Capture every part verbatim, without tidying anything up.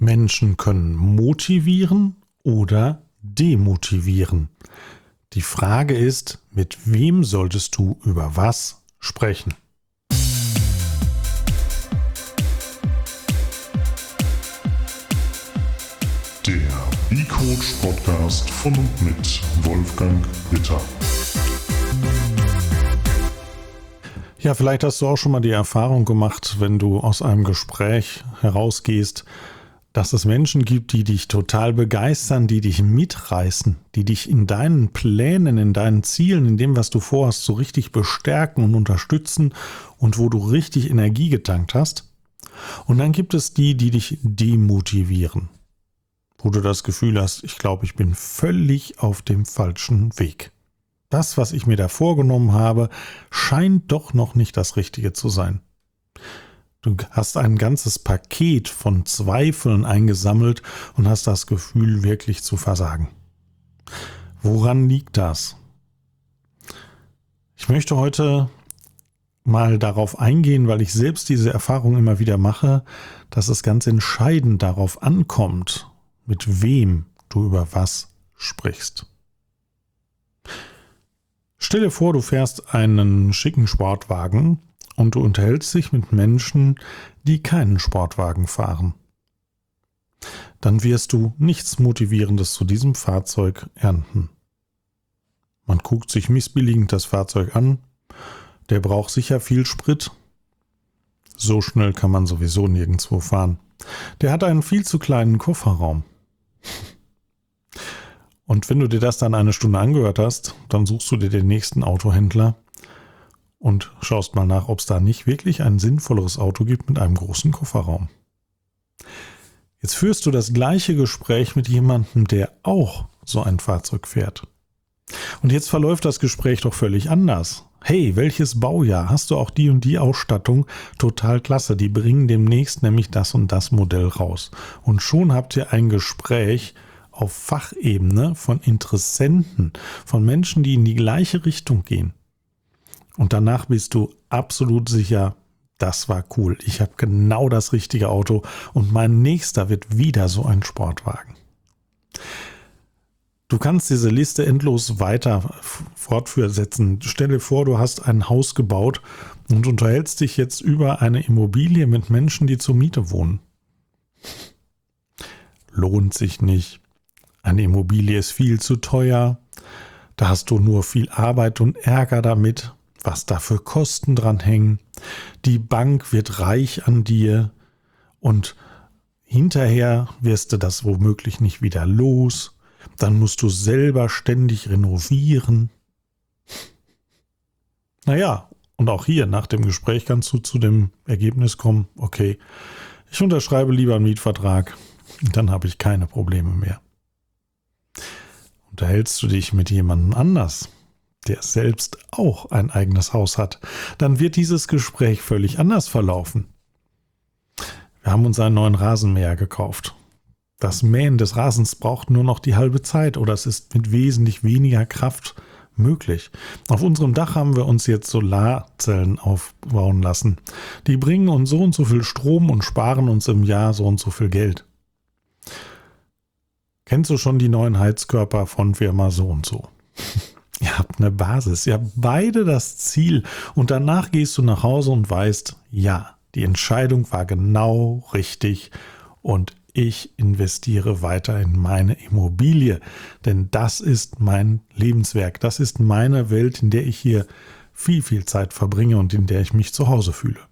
Menschen können motivieren oder demotivieren. Die Frage ist, mit wem solltest du über was sprechen? Der B-Coach Podcast von und mit Wolfgang Ritter. Ja, vielleicht hast du auch schon mal die Erfahrung gemacht, wenn du aus einem Gespräch herausgehst, dass es Menschen gibt, die dich total begeistern, die dich mitreißen, die dich in deinen Plänen, in deinen Zielen, in dem, was du vorhast, so richtig bestärken und unterstützen und wo du richtig Energie getankt hast. Und dann gibt es die, die dich demotivieren, wo du das Gefühl hast, ich glaube, ich bin völlig auf dem falschen Weg. Das, was ich mir da vorgenommen habe, scheint doch noch nicht das Richtige zu sein. Du hast ein ganzes Paket von Zweifeln eingesammelt und hast das Gefühl, wirklich zu versagen. Woran liegt das? Ich möchte heute mal darauf eingehen, weil ich selbst diese Erfahrung immer wieder mache, dass es ganz entscheidend darauf ankommt, mit wem du über was sprichst. Stell dir vor, du fährst einen schicken Sportwagen und du unterhältst dich mit Menschen, die keinen Sportwagen fahren. Dann wirst du nichts Motivierendes zu diesem Fahrzeug ernten. Man guckt sich missbilligend das Fahrzeug an, der braucht sicher viel Sprit. So schnell kann man sowieso nirgendwo fahren. Der hat einen viel zu kleinen Kofferraum. Und wenn du dir das dann eine Stunde angehört hast, dann suchst du dir den nächsten Autohändler und schaust mal nach, ob es da nicht wirklich ein sinnvolleres Auto gibt mit einem großen Kofferraum. Jetzt führst du das gleiche Gespräch mit jemandem, der auch so ein Fahrzeug fährt. Und jetzt verläuft das Gespräch doch völlig anders. Hey, welches Baujahr? Hast du auch die und die Ausstattung? Total klasse, die bringen demnächst nämlich das und das Modell raus. Und schon habt ihr ein Gespräch auf Fachebene von Interessenten, von Menschen, die in die gleiche Richtung gehen. Und danach bist du absolut sicher, das war cool. Ich habe genau das richtige Auto und mein nächster wird wieder so ein Sportwagen. Du kannst diese Liste endlos weiter fortsetzen. Stell dir vor, du hast ein Haus gebaut und unterhältst dich jetzt über eine Immobilie mit Menschen, die zur Miete wohnen. Lohnt sich nicht. Eine Immobilie ist viel zu teuer. Da hast du nur viel Arbeit und Ärger damit, was da für Kosten dran hängen. Die Bank wird reich an dir und hinterher wirst du das womöglich nicht wieder los. Dann musst du selber ständig renovieren. Naja, und auch hier nach dem Gespräch kannst du zu dem Ergebnis kommen, okay, ich unterschreibe lieber einen Mietvertrag, dann habe ich keine Probleme mehr. Unterhältst du dich mit jemandem anders, der selbst auch ein eigenes Haus hat, dann wird dieses Gespräch völlig anders verlaufen. Wir haben uns einen neuen Rasenmäher gekauft. Das Mähen des Rasens braucht nur noch die halbe Zeit oder es ist mit wesentlich weniger Kraft möglich. Auf unserem Dach haben wir uns jetzt Solarzellen aufbauen lassen. Die bringen uns so und so viel Strom und sparen uns im Jahr so und so viel Geld. Kennst du schon die neuen Heizkörper von Firma so und so? Ihr habt eine Basis, ihr habt beide das Ziel und danach gehst du nach Hause und weißt, ja, die Entscheidung war genau richtig und ich investiere weiter in meine Immobilie, denn das ist mein Lebenswerk, das ist meine Welt, in der ich hier viel, viel Zeit verbringe und in der ich mich zu Hause fühle.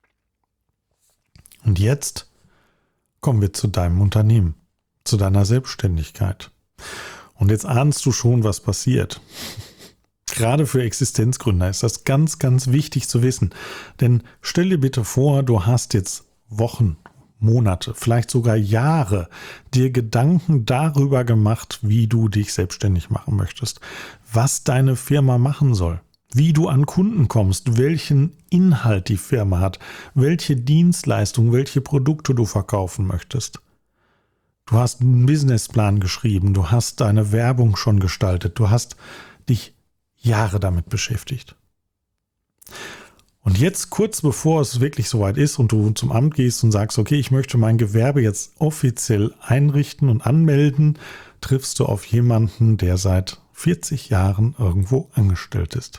Und jetzt kommen wir zu deinem Unternehmen, zu deiner Selbstständigkeit. Und jetzt ahnst du schon, was passiert. Gerade für Existenzgründer ist das ganz, ganz wichtig zu wissen. Denn stell dir bitte vor, du hast jetzt Wochen, Monate, vielleicht sogar Jahre dir Gedanken darüber gemacht, wie du dich selbstständig machen möchtest, was deine Firma machen soll, wie du an Kunden kommst, welchen Inhalt die Firma hat, welche Dienstleistung, welche Produkte du verkaufen möchtest. Du hast einen Businessplan geschrieben, du hast deine Werbung schon gestaltet, du hast dich Jahre damit beschäftigt. Und jetzt, kurz bevor es wirklich soweit ist und du zum Amt gehst und sagst, okay, ich möchte mein Gewerbe jetzt offiziell einrichten und anmelden, triffst du auf jemanden, der seit vierzig Jahren irgendwo angestellt ist.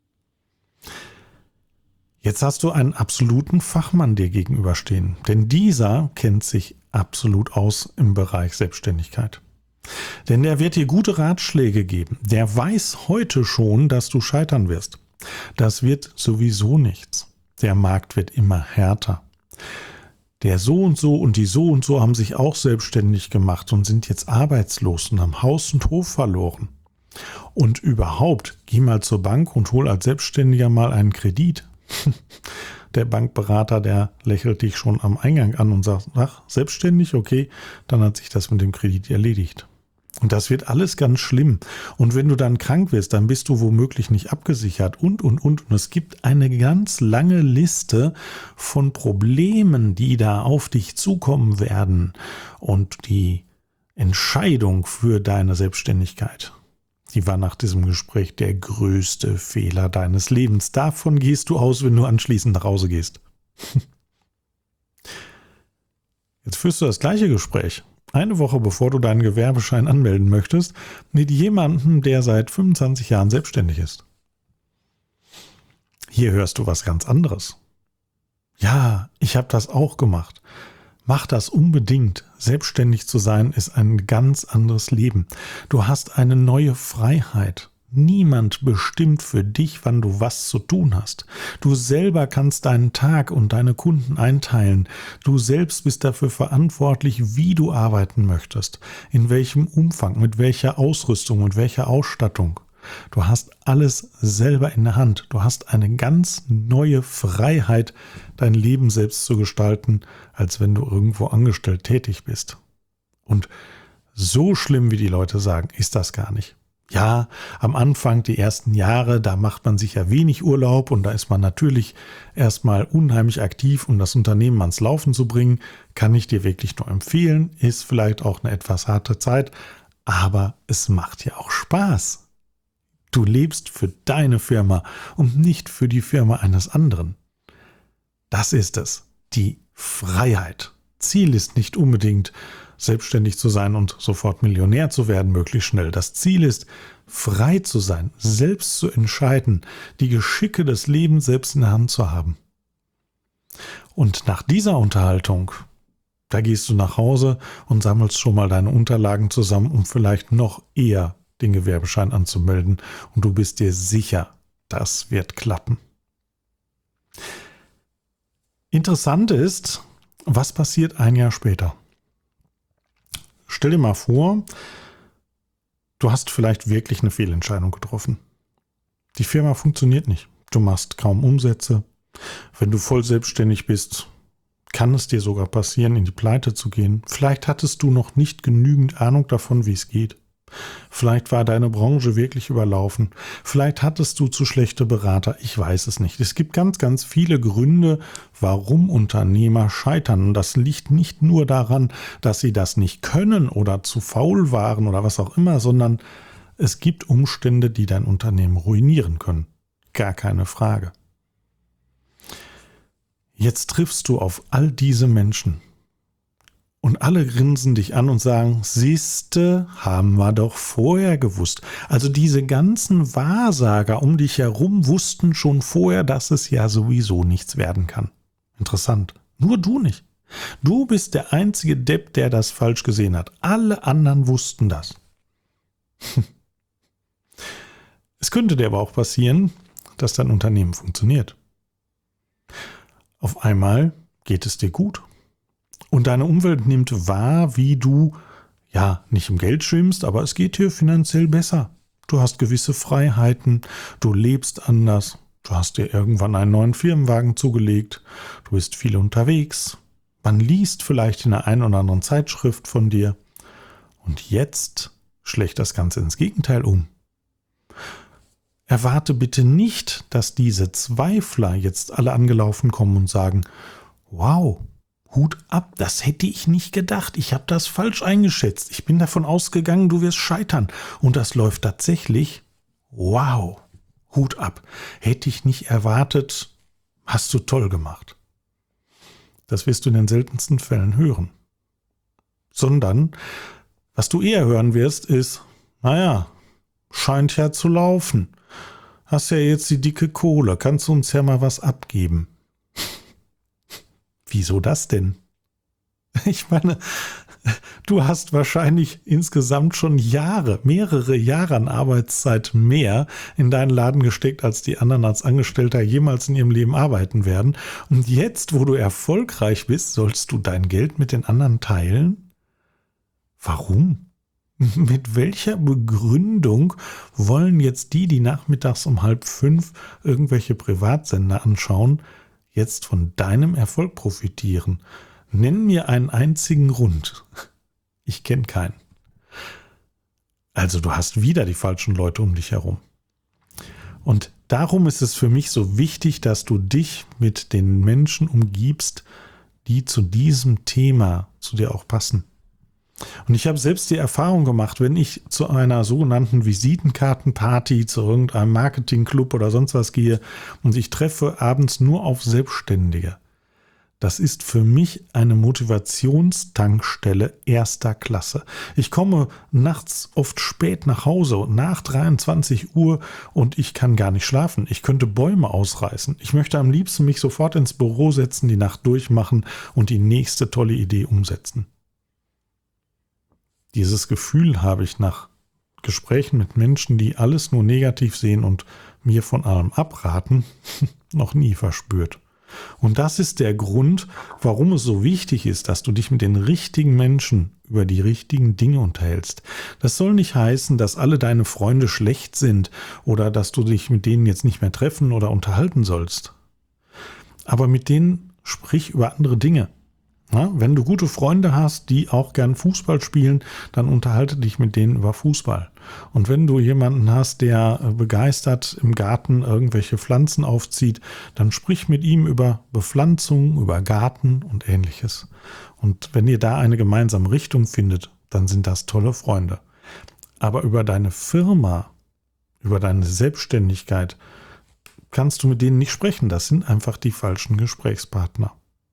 Jetzt hast du einen absoluten Fachmann dir gegenüberstehen, denn dieser kennt sich absolut aus im Bereich Selbstständigkeit. Denn der wird dir gute Ratschläge geben. Der weiß heute schon, dass du scheitern wirst. Das wird sowieso nichts. Der Markt wird immer härter. Der so und so und die so und so haben sich auch selbstständig gemacht und sind jetzt arbeitslos und haben Haus und Hof verloren. Und überhaupt, geh mal zur Bank und hol als Selbstständiger mal einen Kredit. Der Bankberater, der lächelt dich schon am Eingang an und sagt, ach, selbstständig, okay, dann hat sich das mit dem Kredit erledigt. Und das wird alles ganz schlimm. Und wenn du dann krank wirst, dann bist du womöglich nicht abgesichert und, und, und. Und es gibt eine ganz lange Liste von Problemen, die da auf dich zukommen werden. Und die Entscheidung für deine Selbstständigkeit, die war nach diesem Gespräch der größte Fehler deines Lebens. Davon gehst du aus, wenn du anschließend nach Hause gehst. Jetzt führst du das gleiche Gespräch. Eine Woche bevor du deinen Gewerbeschein anmelden möchtest, mit jemandem, der seit fünfundzwanzig Jahren selbstständig ist. Hier hörst du was ganz anderes. Ja, ich habe das auch gemacht. Mach das unbedingt. Selbstständig zu sein ist ein ganz anderes Leben. Du hast eine neue Freiheit. Niemand bestimmt für dich, wann du was zu tun hast. Du selber kannst deinen Tag und deine Kunden einteilen. Du selbst bist dafür verantwortlich, wie du arbeiten möchtest, in welchem Umfang, mit welcher Ausrüstung und welcher Ausstattung. Du hast alles selber in der Hand. Du hast eine ganz neue Freiheit, dein Leben selbst zu gestalten, als wenn du irgendwo angestellt tätig bist. Und so schlimm, wie die Leute sagen, ist das gar nicht. Ja, am Anfang, die ersten Jahre, da macht man sich ja wenig Urlaub und da ist man natürlich erstmal unheimlich aktiv, um das Unternehmen ans Laufen zu bringen. Kann ich dir wirklich nur empfehlen, ist vielleicht auch eine etwas harte Zeit, aber es macht ja auch Spaß. Du lebst für deine Firma und nicht für die Firma eines anderen. Das ist es, die Freiheit. Ziel ist nicht unbedingt, selbstständig zu sein und sofort Millionär zu werden, möglichst schnell. Das Ziel ist, frei zu sein, selbst zu entscheiden, die Geschicke des Lebens selbst in der Hand zu haben. Und nach dieser Unterhaltung, da gehst du nach Hause und sammelst schon mal deine Unterlagen zusammen, um vielleicht noch eher den Gewerbeschein anzumelden. Und du bist dir sicher, das wird klappen. Interessant ist, was passiert ein Jahr später? Stell dir mal vor, du hast vielleicht wirklich eine Fehlentscheidung getroffen. Die Firma funktioniert nicht. Du machst kaum Umsätze. Wenn du voll selbstständig bist, kann es dir sogar passieren, in die Pleite zu gehen. Vielleicht hattest du noch nicht genügend Ahnung davon, wie es geht. Vielleicht war deine Branche wirklich überlaufen. Vielleicht hattest du zu schlechte Berater. Ich weiß es nicht. Es gibt ganz, ganz viele Gründe, warum Unternehmer scheitern. Und das liegt nicht nur daran, dass sie das nicht können oder zu faul waren oder was auch immer, sondern es gibt Umstände, die dein Unternehmen ruinieren können. Gar keine Frage. Jetzt triffst du auf all diese Menschen. Und alle grinsen dich an und sagen, siehste, haben wir doch vorher gewusst. Also diese ganzen Wahrsager um dich herum wussten schon vorher, dass es ja sowieso nichts werden kann. Interessant. Nur du nicht. Du bist der einzige Depp, der das falsch gesehen hat. Alle anderen wussten das. Es könnte dir aber auch passieren, dass dein Unternehmen funktioniert. Auf einmal geht es dir gut. Und deine Umwelt nimmt wahr, wie du, ja, nicht im Geld schwimmst, aber es geht dir finanziell besser. Du hast gewisse Freiheiten, du lebst anders, du hast dir irgendwann einen neuen Firmenwagen zugelegt, du bist viel unterwegs, man liest vielleicht in der einen oder anderen Zeitschrift von dir. Und jetzt schlägt das Ganze ins Gegenteil um. Erwarte bitte nicht, dass diese Zweifler jetzt alle angelaufen kommen und sagen, wow, Hut ab, das hätte ich nicht gedacht. Ich habe das falsch eingeschätzt. Ich bin davon ausgegangen, du wirst scheitern. Und das läuft tatsächlich. Wow, Hut ab. Hätte ich nicht erwartet. Hast du toll gemacht. Das wirst du in den seltensten Fällen hören. Sondern, was du eher hören wirst, ist, naja, scheint ja zu laufen. Hast ja jetzt die dicke Kohle, kannst du uns ja mal was abgeben. Wieso das denn? Ich meine, du hast wahrscheinlich insgesamt schon Jahre, mehrere Jahre an Arbeitszeit mehr in deinen Laden gesteckt, als die anderen als Angestellter jemals in ihrem Leben arbeiten werden. Und jetzt, wo du erfolgreich bist, sollst du dein Geld mit den anderen teilen? Warum? Mit welcher Begründung wollen jetzt die, die nachmittags um halb fünf irgendwelche Privatsender anschauen, jetzt von deinem Erfolg profitieren? Nenn mir einen einzigen Grund. Ich kenne keinen. Also du hast wieder die falschen Leute um dich herum. Und darum ist es für mich so wichtig, dass du dich mit den Menschen umgibst, die zu diesem Thema zu dir auch passen. Und ich habe selbst die Erfahrung gemacht, wenn ich zu einer sogenannten Visitenkartenparty, zu irgendeinem Marketingclub oder sonst was gehe und ich treffe abends nur auf Selbstständige. Das ist für mich eine Motivationstankstelle erster Klasse. Ich komme nachts oft spät nach Hause, nach dreiundzwanzig Uhr, und ich kann gar nicht schlafen. Ich könnte Bäume ausreißen. Ich möchte am liebsten mich sofort ins Büro setzen, die Nacht durchmachen und die nächste tolle Idee umsetzen. Dieses Gefühl habe ich nach Gesprächen mit Menschen, die alles nur negativ sehen und mir von allem abraten, noch nie verspürt. Und das ist der Grund, warum es so wichtig ist, dass du dich mit den richtigen Menschen über die richtigen Dinge unterhältst. Das soll nicht heißen, dass alle deine Freunde schlecht sind oder dass du dich mit denen jetzt nicht mehr treffen oder unterhalten sollst. Aber mit denen sprich über andere Dinge. Ja, wenn du gute Freunde hast, die auch gern Fußball spielen, dann unterhalte dich mit denen über Fußball. Und wenn du jemanden hast, der begeistert im Garten irgendwelche Pflanzen aufzieht, dann sprich mit ihm über Bepflanzung, über Garten und Ähnliches. Und wenn ihr da eine gemeinsame Richtung findet, dann sind das tolle Freunde. Aber über deine Firma, über deine Selbstständigkeit kannst du mit denen nicht sprechen. Das sind einfach die falschen Gesprächspartner.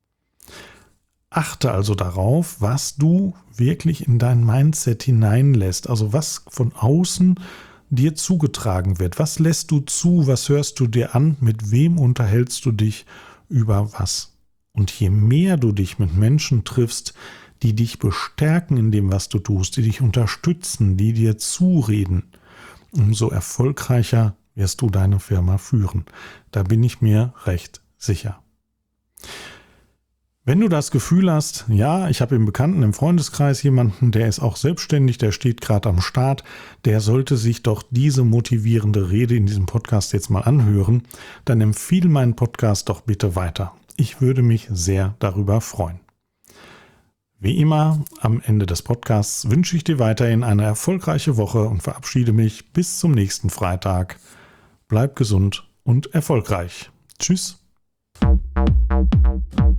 Achte also darauf, was du wirklich in dein Mindset hineinlässt, also was von außen dir zugetragen wird. Was lässt du zu, was hörst du dir an, mit wem unterhältst du dich über was? Und je mehr du dich mit Menschen triffst, die dich bestärken in dem, was du tust, die dich unterstützen, die dir zureden, umso erfolgreicher wirst du deine Firma führen. Da bin ich mir recht sicher. Wenn du das Gefühl hast, ja, ich habe im Bekannten, im Freundeskreis jemanden, der ist auch selbstständig, der steht gerade am Start, der sollte sich doch diese motivierende Rede in diesem Podcast jetzt mal anhören, dann empfehle meinen Podcast doch bitte weiter. Ich würde mich sehr darüber freuen. Wie immer, am Ende des Podcasts wünsche ich dir weiterhin eine erfolgreiche Woche und verabschiede mich bis zum nächsten Freitag. Bleib gesund und erfolgreich. Tschüss.